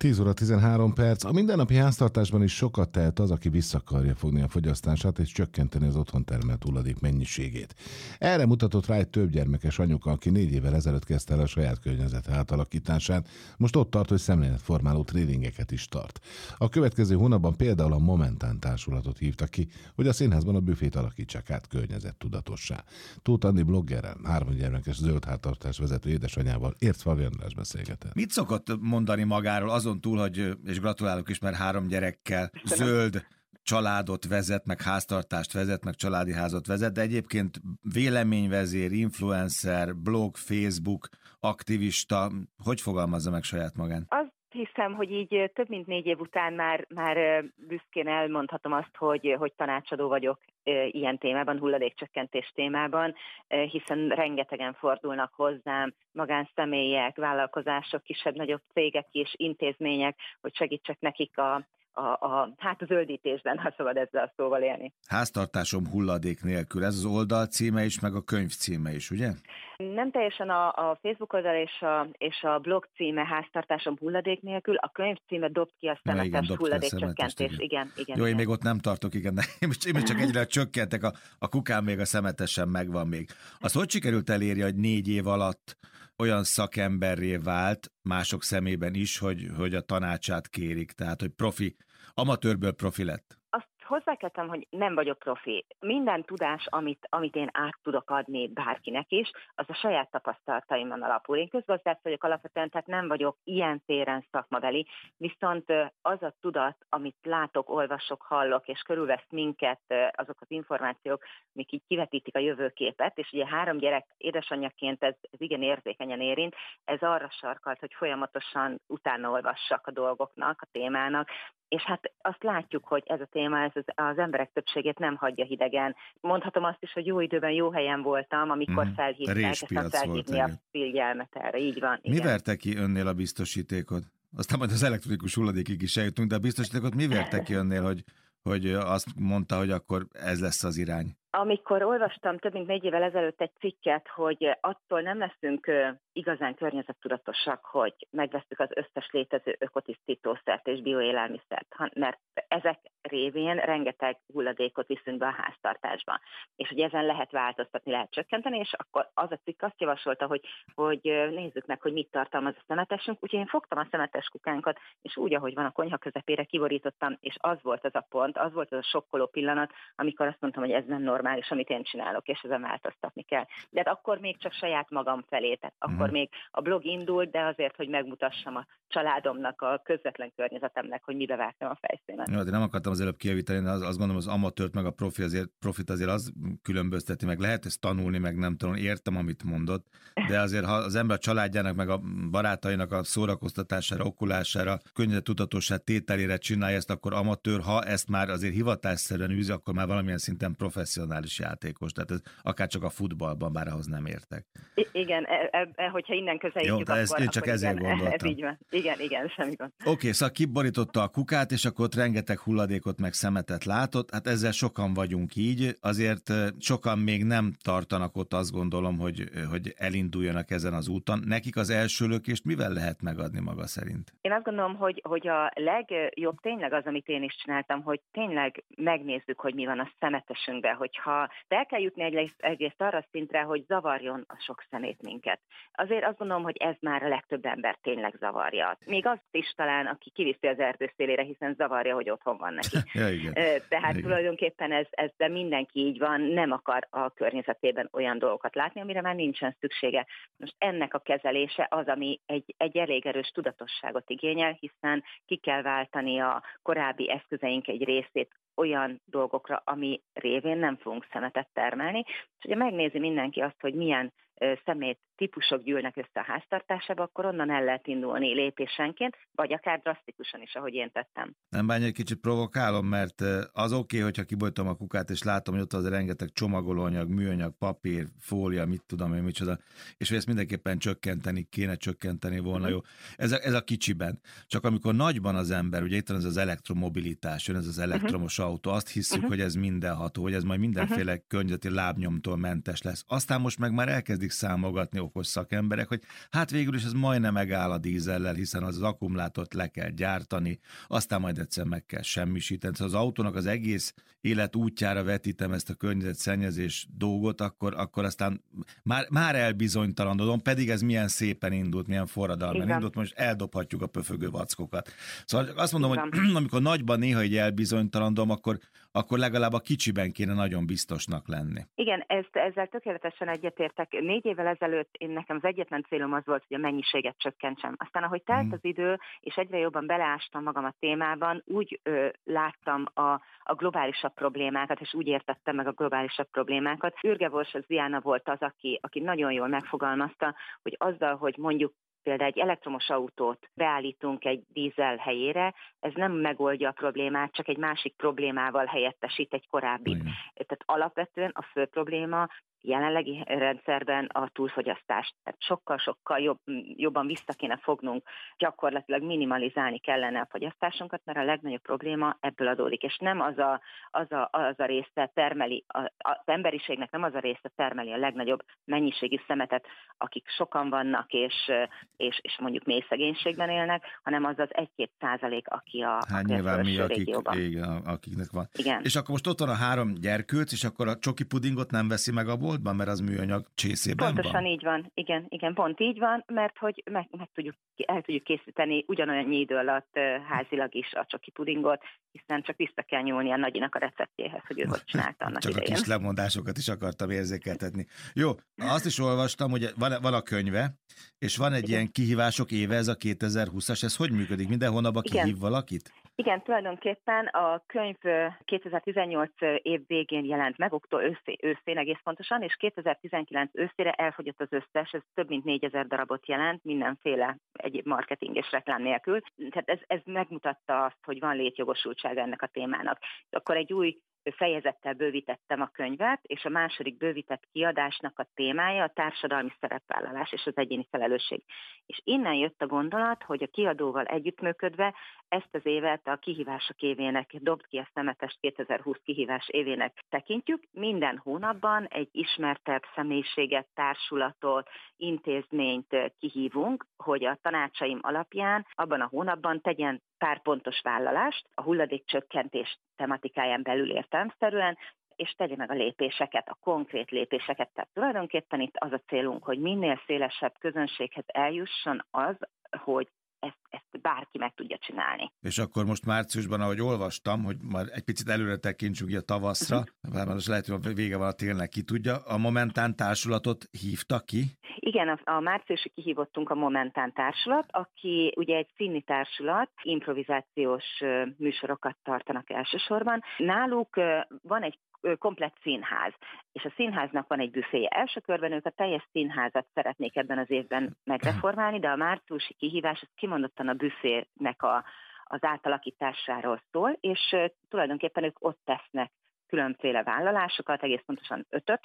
10 óra 13 perc. A mindennapi háztartásban is sokat tehet az, aki vissza akarja fogni a fogyasztását és csökkenteni az otthon termelt hulladék mennyiségét. Erre mutatott rá egy többgyermekes anyuka, aki 4 évvel ezelőtt kezdte el a saját környezet átalakítását. Most ott tart, hogy szemléletformáló tréningeket is tart. A következő hónapban például a Momentán társulatot hívta ki, hogy a színházban a büfét alakítsák át környezettudatossá. Tóth Andi bloggerrel, 3 gyermekes zöld háztartás vezető édesanyával Ércfalvi András beszélgetett. Mit szokott mondani magáról azon túl, hogy, és gratulálok is, mert 3 gyerekkel zöld családot vezet, meg háztartást vezet, meg családi házat vezet, de egyébként véleményvezér, influencer, blog, Facebook, aktivista, hogy fogalmazza meg saját magán? Azt hiszem, hogy így több mint 4 év után már büszkén elmondhatom azt, hogy tanácsadó vagyok ilyen témában, hulladékcsökkentés témában, hiszen rengetegen fordulnak hozzám, magánszemélyek, vállalkozások, kisebb-nagyobb cégek és intézmények, hogy segítsek nekik a zöldítésben, ha szabad ezzel a szóval élni. Háztartásom hulladék nélkül, ez az oldal címe is, meg a könyv címe is, ugye? Nem teljesen a Facebook oldal és a blog címe Háztartásom hulladék nélkül, a könyv címe Dobd ki a szemetes hulladékcsökkentés. Igen. Jó, én még ott nem tartok, igen, de én most csak egyre csökkentek, a kukám még a szemetesen megvan még. Azt hogy sikerült elérni, hogy 4 év alatt olyan szakemberré vált, mások szemében is, hogy a tanácsát kérik, tehát hogy amatőrből profi lett? Azt hozzáteszem, hogy nem vagyok profi. Minden tudás, amit én át tudok adni bárkinek is, az a saját tapasztalataimon alapul. Én közgazdász vagyok alapvetően, tehát nem vagyok ilyen téren szakmabeli, viszont az a tudat, amit látok, olvasok, hallok, és körülvesz minket azok az információk, amik így kivetítik a jövőképet, és ugye 3 gyerek édesanyjaként ez igen érzékenyen érint, ez arra sarkalt, hogy folyamatosan utána olvassak a dolgoknak, a témának, és hát azt látjuk, hogy ez a téma ez az emberek többségét nem hagyja hidegen. Mondhatom azt is, hogy jó időben, jó helyen voltam, amikor felhívták, ezt felhívni a figyelmet erre. Így van. Mi verte ki önnél a biztosítékot? Aztán majd az elektronikus hulladékig is eljutunk, de a biztosítékot mi verte ki önnél, hogy azt mondta, hogy akkor ez lesz az irány? Amikor olvastam több mint 4 évvel ezelőtt egy cikket, hogy attól nem leszünk igazán környezettudatosak, hogy megvesszük az összes létező ökotisztítószert és bioélelmiszert, mert ezek révén rengeteg hulladékot viszünk be a háztartásba. És hogy ezen lehet változtatni, lehet csökkenteni, és akkor az a cikk azt javasolta, hogy nézzük meg, hogy mit tartalmaz a szemetesünk. Úgyhogy én fogtam a szemetes kukánkat, és úgy, ahogy van a konyha közepére kiborítottam, és az volt az a pont, az volt az a sokkoló pillanat, amikor azt mondtam, hogy ez nem normális, amit én csinálok, és ezen változtatni kell. De hát akkor még csak saját magam felé, tehát akkor még a blog indult, de azért, hogy megmutassam a családomnak, a közvetlen környezetemnek, hogy mibe vágtam a fejszémet. Jó, de nem akartam az előbb kijavítani, de azt gondolom, az amatőrt meg a profit azért az különbözteti, meg lehet ezt tanulni, meg nem tudom, értem, amit mondott, de azért, ha az ember a családjának, meg a barátainak a szórakoztatására, okulására, környezettudatosság tételére csinálja ezt, akkor amatőr, ha ezt már azért hivatásszerűen űzi, akkor már valamilyen szinten professzionális játékos. Tehát ez akár csak a futballban, bár ahhoz nem értek. Igen, hogyha innen közelítjük, jó, akkor... Jó, csak ezért gondoltam. Ez így van. Igen, semmi gond. Oké, szóval kiborította a kukát, és akkor ott rengeteg hulladékot meg szemetet látott. Hát ezzel sokan vagyunk így, azért sokan még nem tartanak ott, azt gondolom, hogy elinduljanak ezen az úton. Nekik az első lökést mivel lehet megadni maga szerint? Én azt gondolom, hogy a legjobb tényleg az, amit én is csináltam, hogy tényleg megnézzük, hogy mi van a szemetesünkben, hogyha el kell jutni egész arra szintre, hogy zavarjon a sok szemét minket. Azért azt gondolom, hogy ez már a legtöbb ember tényleg zavarja. Még azt is talán, aki kiviszi az erdő szélére, hiszen zavarja, hogy otthon van neki. Ja, igen. Tehát igen. Tulajdonképpen ez de mindenki így van, nem akar a környezetében olyan dolgokat látni, amire már nincsen szüksége. Most ennek a kezelése az, ami egy elég erős tudatosságot igényel, hiszen ki kell váltani a korábbi eszközeink egy részét olyan dolgokra, ami révén nem fogunk szemetet termelni. És ugye megnézi mindenki azt, hogy milyen szemét típusok gyűlnek össze a háztartásába, akkor onnan el lehet indulni lépésenként, vagy akár drasztikusan is, ahogy én tettem. Nem bánja, egy kicsit provokálom, mert az oké, hogyha kiborítom a kukát, és látom, hogy ott az rengeteg csomagolóanyag, műanyag, papír, fólia, mit tudom én, micsoda, és hogy ezt mindenképpen kéne csökkenteni volna, jó. Ez a kicsiben. Csak amikor nagyban az ember, ugye itt van ez az elektromobilitás, jön ez az elektromos autó, azt hiszük, hogy ez mindenható, hogy ez majd mindenféle környezeti lábnyomtól mentes lesz. Aztán most meg már elkezd elkezdik számolgatni okos szakemberek, hogy hát végül is ez majdnem megáll a dízellel, hiszen az akkumulátort le kell gyártani, aztán majd egyszer meg kell semmisíteni. Szóval az autónak az egész élet útjára vetítem ezt a környezetszennyezés dolgot, akkor aztán már elbizonytalanodom, pedig ez milyen szépen indult, milyen forradalman indult, most eldobhatjuk a pöfögő vackokat. Szóval azt mondom, hogy amikor nagyban néha így elbizonytalanodom, akkor legalább a kicsiben kéne nagyon biztosnak lenni. Igen, ezzel tökéletesen egyetértek. 4 évvel ezelőtt nekem az egyetlen célom az volt, hogy a mennyiséget csökkentsem. Aztán ahogy telt az idő, és egyre jobban beleástam magam a témában, úgy láttam a globálisabb problémákat, és úgy értettem meg a globálisabb problémákat. Ürge Diana volt az, aki nagyon jól megfogalmazta, hogy azzal, hogy mondjuk például egy elektromos autót beállítunk egy dízel helyére, ez nem megoldja a problémát, csak egy másik problémával helyettesít egy korábbit. Tehát alapvetően a fő probléma jelenlegi rendszerben a túlfogyasztás. Tehát sokkal-sokkal jobban vissza kéne fognunk, gyakorlatilag minimalizálni kellene a fogyasztásunkat, mert a legnagyobb probléma ebből adódik. És nem az a része termeli, az emberiségnek nem az a része termeli a legnagyobb mennyiségű szemetet, akik sokan vannak, és mondjuk mély szegénységben élnek, hanem az 1-2%, aki a nyilván akiknek van. Igen. És akkor most ott van a 3 gyerkőc, és akkor a csoki pudingot nem veszi meg a boltban, mert az műanyag csészében Pontosan van? így van. Igen, pont így van, mert hogy el tudjuk készíteni ugyanolyan idő alatt házilag is a csoki pudingot, hiszen csak vissza kell nyúlni a nagyinak a receptjéhez, hogy ő hogy csinálta annak csak idején. A kis lemondásokat is akartam érzékeltetni. Jó, azt is olvastam, hogy van a könyve, és van egy ilyen kihívások éve, ez a 2020-as, ez hogy működik? Minden hónapban kihív valakit? Igen, tulajdonképpen a könyv 2018 év végén jelent meg, őszén egész pontosan, és 2019 őszére elfogyott az összes, ez több mint 4000 darabot jelent, mindenféle egyéb marketing és reklám nélkül. Tehát ez megmutatta azt, hogy van létjogosultsága ennek a témának. Akkor egy új fejezettel bővítettem a könyvet, és a második bővített kiadásnak a témája a társadalmi szerepvállalás és az egyéni felelősség. És innen jött a gondolat, hogy a kiadóval együttműködve ezt az évet a kihívások évének, dobd ki a szemetest 2020 kihívás évének tekintjük. Minden hónapban egy ismertebb személyiséget, társulatot, intézményt kihívunk, hogy a tanácsaim alapján abban a hónapban tegyen pár pontos vállalást a hulladékcsökkentés tematikáján belül értelemszerűen, és tegye meg a lépéseket, a konkrét lépéseket. Tehát tulajdonképpen itt az a célunk, hogy minél szélesebb közönséghez eljusson az, hogy ezt bárki meg tudja csinálni. És akkor most márciusban, ahogy olvastam, hogy már egy picit előre tekintsünk a tavaszra, bár most lehet, hogy vége van a télnek, ki tudja, a Momentán társulatot hívta ki? Igen, a márciusi kihívottunk a Momentán társulat, aki ugye egy színi társulat, improvizációs műsorokat tartanak elsősorban. Náluk van egy komplett színház, és a színháznak van egy büféje. Első körben ők a teljes színházat szeretnék ebben az évben megreformálni, de a márciusi kihívás az kimondottan a büfének az átalakításáról szól, és tulajdonképpen ők ott tesznek különféle vállalásokat, egész pontosan 5,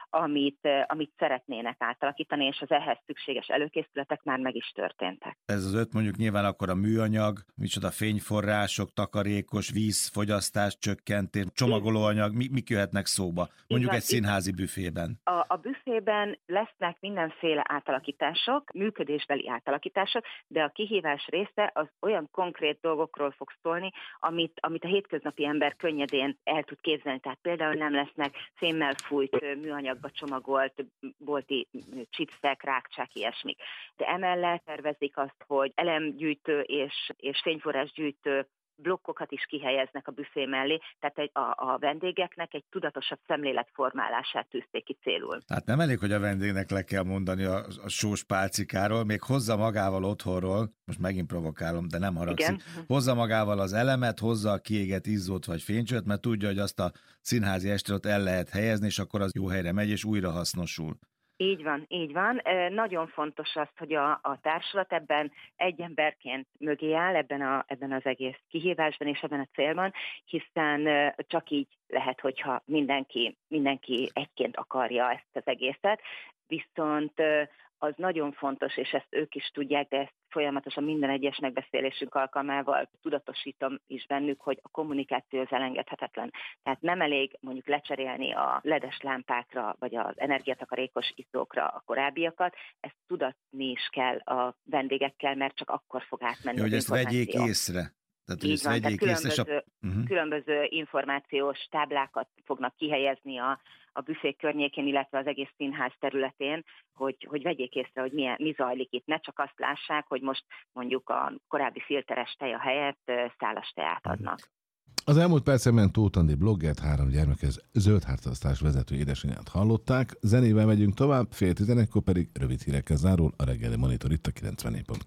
amit szeretnének átalakítani, és az ehhez szükséges előkészületek már meg is történtek. Ez az 5 mondjuk nyilván akkor a műanyag, micsoda fényforrások, takarékos, vízfogyasztás csökkentés, csomagolóanyag, mik jöhetnek szóba? Mondjuk egy színházi büfében. A büfében lesznek mindenféle átalakítások, működésbeli átalakítások, de a kihívás része az olyan konkrét dolgokról fog szólni, amit a hétköznapi ember könnyedén el tud képzelni. Tehát például nem lesznek fémmel fújt, műanyagba csomagolt bolti chipszek, rákcsák, ilyesmik. De emellett tervezik azt, hogy elemgyűjtő és fényforrásgyűjtő blokkokat is kihelyeznek a büfé mellé, tehát a vendégeknek egy tudatosabb szemléletformálását tűzték ki célul. Hát nem elég, hogy a vendégnek le kell mondani a sós pálcikáról, még hozza magával otthonról, most megint provokálom, de nem haragszik, hozza magával az elemet, hozza a kiégett izzót vagy fénycsőt, mert tudja, hogy azt a színházi estét el lehet helyezni, és akkor az jó helyre megy, és újra hasznosul. Így van. Nagyon fontos az, hogy a társulat ebben egy emberként mögé áll, ebben az egész kihívásban és ebben a célban, hiszen csak így lehet, hogyha mindenki egyként akarja ezt az egészet, viszont az nagyon fontos, és ezt ők is tudják, de ezt folyamatosan minden egyes megbeszélésünk alkalmával tudatosítom is bennük, hogy a kommunikáció az elengedhetetlen. Tehát nem elég mondjuk lecserélni a ledes lámpákra, vagy az energiatakarékos izzókra a korábbiakat, ezt tudatni is kell a vendégekkel, mert csak akkor fog átmenni az információ. Hogy ezt vegyék észre. Tehát, különböző információs táblákat fognak kihelyezni a büfék környékén, illetve az egész színház területén, hogy vegyék észre, hogy mi zajlik itt. Ne csak azt lássák, hogy most mondjuk a korábbi filteres teja helyett szálas teát adnak. Az elmúlt percekben Tóth Andi bloggert, 3 gyermekes zöld háztartás vezető édesanyját hallották. Zenével megyünk tovább, 10:30-kor pedig rövid hírekkel zárul a reggeli monitor itt a 94.9.